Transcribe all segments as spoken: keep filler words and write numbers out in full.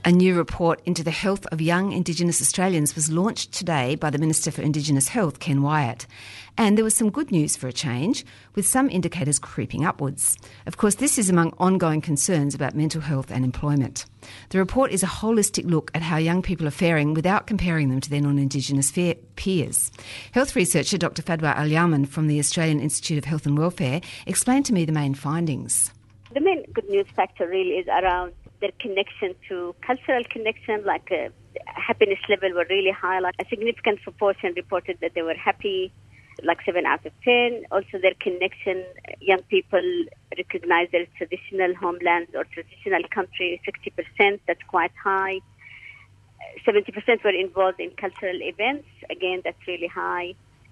A new report into the health of young Indigenous Australians was launched today by the Minister for Indigenous Health, Ken Wyatt. And there was some good news for a change, with some indicators creeping upwards. Of course, this is among ongoing concerns about mental health and employment. The report is a holistic look at how young people are faring without comparing them to their non-Indigenous peers. Health researcher Doctor Fadwa Al-Yaman from the Australian Institute of Health and Welfare explained to me the main findings. The main good news factor really is around their connection to cultural connection, like uh, happiness level were really high, like a significant proportion reported that they were happy, like seven out of ten. Also their connection, young people recognize their traditional homelands or traditional country, sixty percent, that's quite high. seventy percent were involved in cultural events, again, that's really high.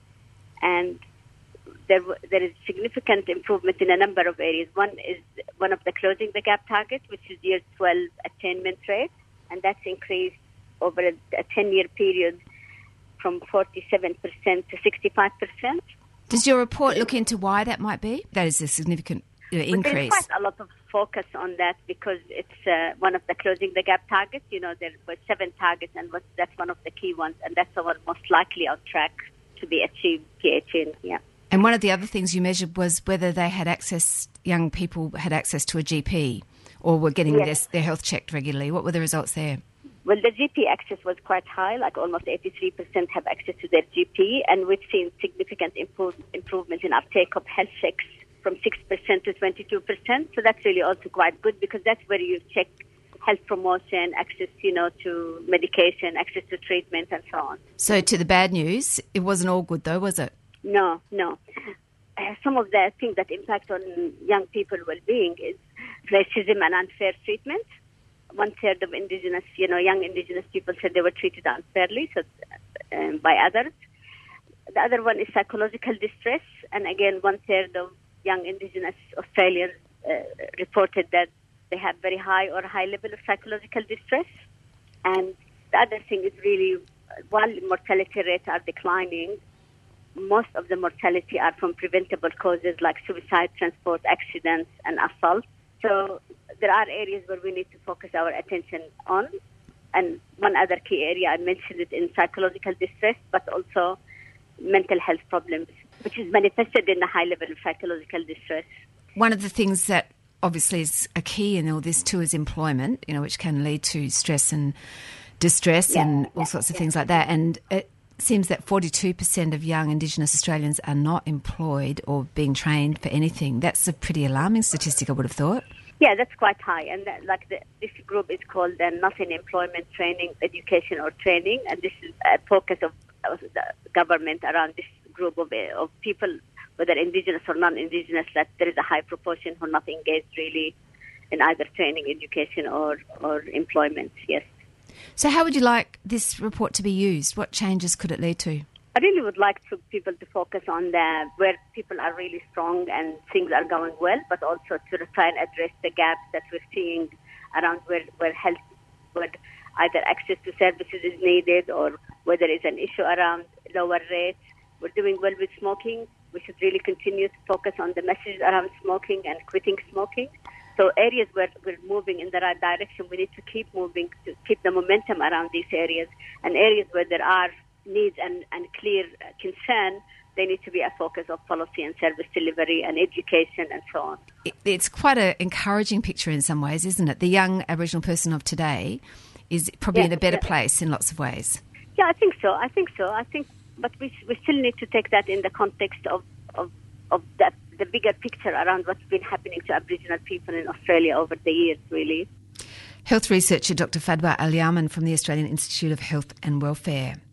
And There, there is significant improvement in a number of areas. One is one of the Closing the Gap target, which is year twelve attainment rate, and that's increased over a, a ten-year period from forty-seven percent to sixty-five percent. Does your report look into why that might be? That is a significant uh, increase. There's quite a lot of focus on that because it's uh, one of the Closing the Gap targets. You know, there were seven targets, and was, that's one of the key ones, and that's the one most likely on track to be achieved, P H N, yeah. And one of the other things you measured was whether they had access, young people had access to a G P or were getting yes. their, their health checked regularly. What were the results there? Well, the G P access was quite high, like almost eighty-three percent have access to their G P, and we've seen significant improve, improvement in uptake of health checks from six percent to twenty-two percent. So that's really also quite good because that's where you check health promotion, access, you know, to medication, access to treatment, and so on. So to the bad news, it wasn't all good though, was it? No, no. Uh, some of the things that impact on young people's well-being is racism and unfair treatment. One-third of Indigenous, you know, young Indigenous people said they were treated unfairly so, um, by others. The other one is psychological distress, and again, one-third of young Indigenous Australians uh, reported that they have very high or high level of psychological distress. And the other thing is really, while mortality rates are declining, most of the mortality are from preventable causes like suicide, transport accidents, and assault. So there are areas where we need to focus our attention on. And one other key area, I mentioned it in psychological distress, but also mental health problems, which is manifested in a high level of psychological distress. One of the things that obviously is a key in all this too is employment, you know, which can lead to stress and distress yeah, and all yeah, sorts of yeah. things like that. And it seems that forty-two percent of young Indigenous Australians are not employed or being trained for anything. That's a pretty alarming statistic, I would have thought. Yeah, that's quite high. And that, like the, this group is called uh, Not in Employment Training, Education or Training. And this is a focus of, of the government around this group of, uh, of people, whether Indigenous or non-Indigenous, that there is a high proportion who are not engaged really in either training, education or, or employment, yes. So how would you like this report to be used? What changes could it lead to? I really would like to, people to focus on the, where people are really strong and things are going well, but also to try and address the gaps that we're seeing around where, where health, where either access to services is needed or whether it's an issue around lower rates. We're doing well with smoking. We should really continue to focus on the message around smoking and quitting smoking. So areas where we're moving in the right direction, we need to keep moving, to keep the momentum around these areas. And areas where there are needs and, and clear concern, they need to be a focus of policy and service delivery and education and so on. It's quite an encouraging picture in some ways, isn't it? The young Aboriginal person of today is probably yeah, in a better yeah. place in lots of ways. Yeah, I think so. I think so. I think, but we we still need to take that in the context of of, of that. the bigger picture around what's been happening to Aboriginal people in Australia over the years, really. Health researcher Doctor Fadwa Al-Yaman from the Australian Institute of Health and Welfare.